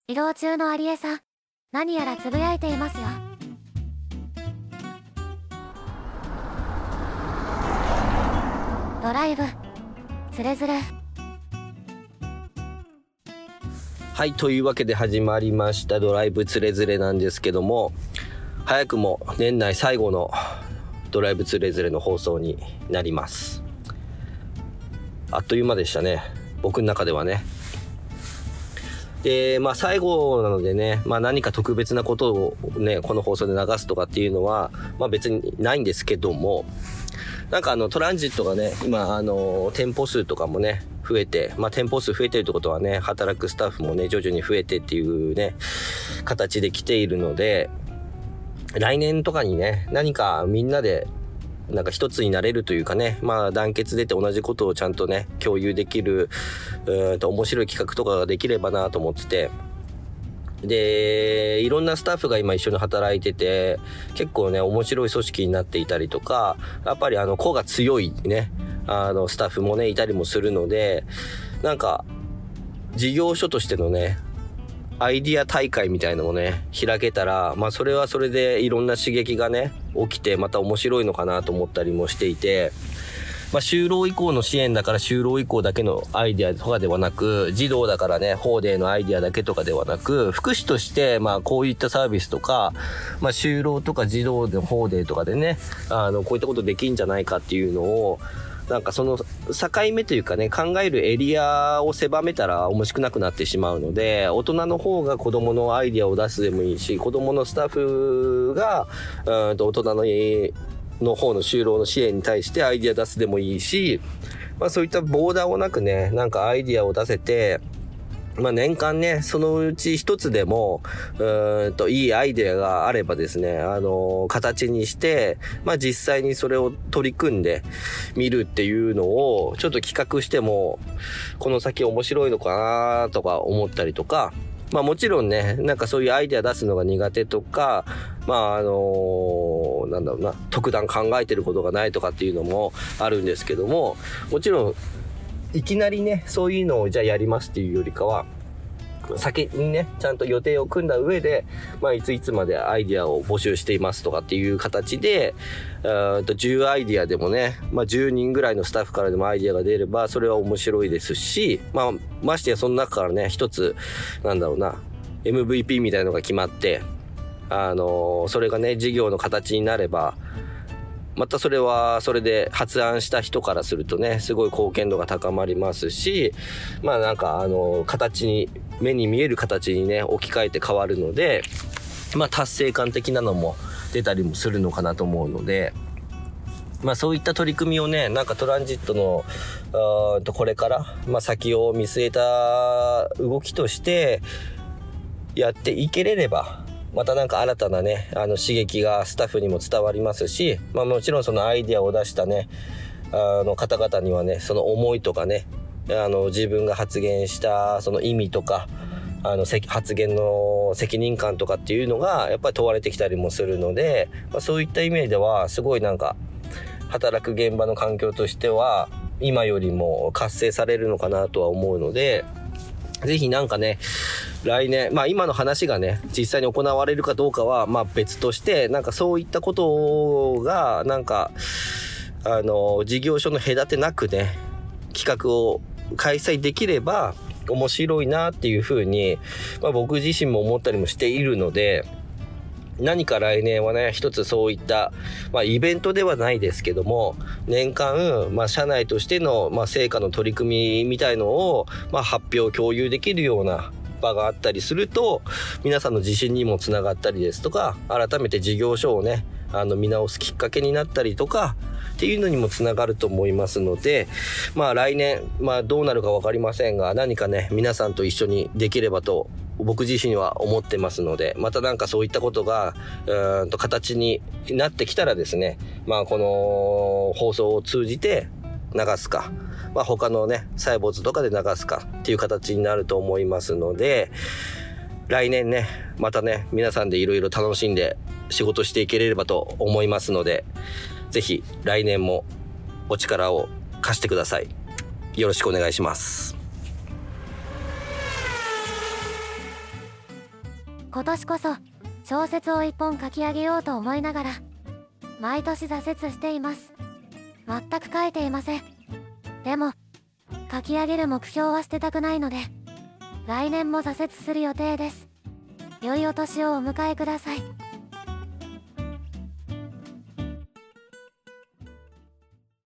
移動中のアリエさん、何やらつぶやいていますよ。ドライブつれづれ。 はい、というわけで始まりましたドライブつれづれなんですけども、早くも年内最後のドライブつれづれの放送になります。あっという間でしたね、僕の中ではね。で、最後なのでね、何か特別なことをね、この放送で流すとかっていうのは、別にないんですけども、なんかトランジットがね、今店舗数とかもね、増えて、店舗数増えてるってことはね、働くスタッフもね、徐々に増えてっていうね、形で来ているので、来年とかにね、何かみんなでなんか一つになれるというかね、団結出て同じことをちゃんとね共有できる面白い企画とかができればなと思ってて、でいろんなスタッフが今一緒に働いてて、結構ね面白い組織になっていたりとか、やっぱり個が強いねスタッフもねいたりもするので、なんか事業所としてのねアイディア大会みたいなのもね開けたら、それはそれでいろんな刺激がね起きてまた面白いのかなと思ったりもしていて、就労移行の支援だから就労移行だけのアイディアとかではなく、児童だからね法デーのアイディアだけとかではなく、福祉としてこういったサービスとか、就労とか児童の法デーとかでねこういったことできんじゃないかっていうのを、なんかその境目というかね、考えるエリアを狭めたら面白くなくなってしまうので、大人の方が子供のアイディアを出すでもいいし、子供のスタッフが大人の方の就労の支援に対してアイディア出すでもいいし、そういったボーダーをなくね、なんかアイディアを出せて、年間ねそのうち一つでもいいアイデアがあればですね、形にして、実際にそれを取り組んでみるっていうのをちょっと企画してもこの先面白いのかなとか思ったりとか、もちろんね、なんかそういうアイデア出すのが苦手とか、なんだろうな、特段考えてることがないとかっていうのもあるんですけども、もちろんいきなりねそういうのをじゃあやりますっていうよりかは、先にねちゃんと予定を組んだ上で、いついつまでアイディアを募集していますとかっていう形で、10アイディアでもね、10人ぐらいのスタッフからでもアイディアが出ればそれは面白いですし、ましてやその中からね一つなんだろうな MVP みたいなのが決まって、それがね事業の形になれば、またそれはそれで発案した人からするとねすごい貢献度が高まりますし、なんか形に目に見える形にね置き換えて変わるので、達成感的なのも出たりもするのかなと思うので、そういった取り組みをね、なんかトランジットのこれから、先を見据えた動きとしてやっていければ、またなんか新たなね刺激がスタッフにも伝わりますし、もちろんそのアイディアを出したね方々にはねその思いとかね自分が発言したその意味とか発言の責任感とかっていうのがやっぱり問われてきたりもするので、そういった意味ではすごいなんか働く現場の環境としては今よりも活性されるのかなとは思うので、ぜひなんかね来年、今の話がね実際に行われるかどうかは別として、なんかそういったことがなんか事業所の隔てなくね企画を開催できれば面白いなっていうふうに、僕自身も思ったりもしているので、何か来年はね一つそういった、イベントではないですけども、年間、社内としての、成果の取り組みみたいのを、発表共有できるような場があったりすると、皆さんの自信にもつながったりですとか、改めて事業所をね見直すきっかけになったりとかっていうのにもつながると思いますので、来年どうなるか分かりませんが、何かね皆さんと一緒にできればと僕自身は思ってますので、またなんかそういったことが形になってきたらですね、この放送を通じて流すか、他のねサイボーズとかで流すかっていう形になると思いますので、来年ねまたね皆さんでいろいろ楽しんで仕事していければと思いますので、ぜひ来年もお力を貸してください。よろしくお願いします。 今年こそ小説を一本書き上げようと思いながら毎年挫折しています。全く書いていません。でも書き上げる目標は捨てたくないので来年も挫折する予定です。良いお年をお迎えください。